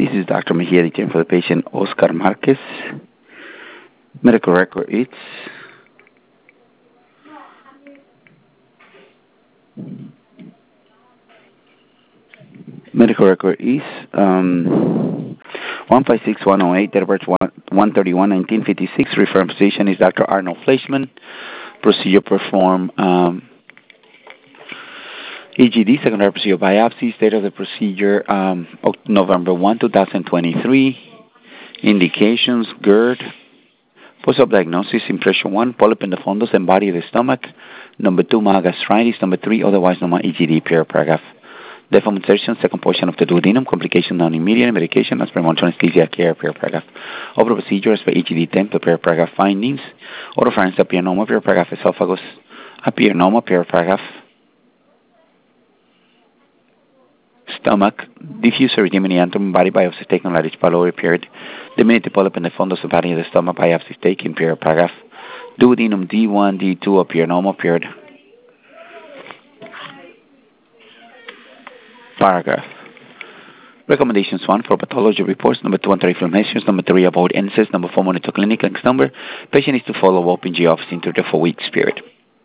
This is Dr. Mejia, the for the patient Oscar Marquez. Medical record is medical record is 156108, date of birth 1/31/1956. Referring physician is Dr. Arnold Fleischman. Procedure performed EGD, secondary procedure biopsy. Date of the procedure November 1, 2023. Indications: GERD. Post-op diagnosis: impression 1, polyp in the fundus and body of the stomach. Number 2, mild gastritis. Number 3, otherwise known as EGD, paragraph. Deformation, second portion of the duodenum. Complication non-immediate. Medication as per monitoring anesthesia care, paragraph. Over procedure as per EGD temp, paragraph. Findings: oropharynx papilloma, paragraph. Esophagus papilloma, paragraph. Stomach, diffuse erythema anatomy, body biopsy taken on Larynx pylori, period. Diminutive polyp in the fundus of body of the stomach, biopsy taken, paragraph. Duodenum D1, D2, papilloma, period. Paragraph. Recommendations: 1, for pathology reports. Number 2, anti-inflammations. Number 3, avoid NSAIDs. Number 4, monitor clinic. Next number, patient is to follow up in G office in 3 to 4 weeks, period.